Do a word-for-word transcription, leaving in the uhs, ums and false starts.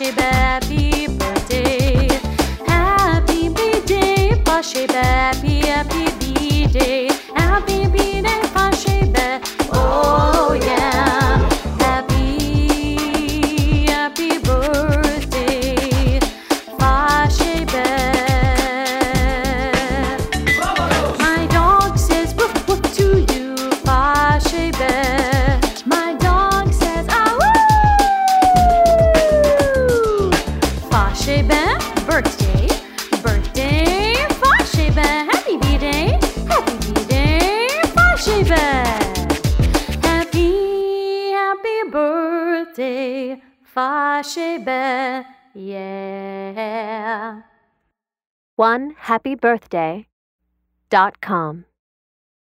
Fashebe, happy birthday. Happy birthday, Fashebe, happy, happy birthday. Happy birthday, Fashebe. Oh yeah. Happy, happy birthday, Fashebe. My dog says woof woof to you, Fashebe. My dog says ah woo. Fashebe, birthday, birthday, Fashebe. Happy birthday, happy birthday, Fashebe. Happy, happy birthday, Fashebe. Yeah. one happy birthday dot com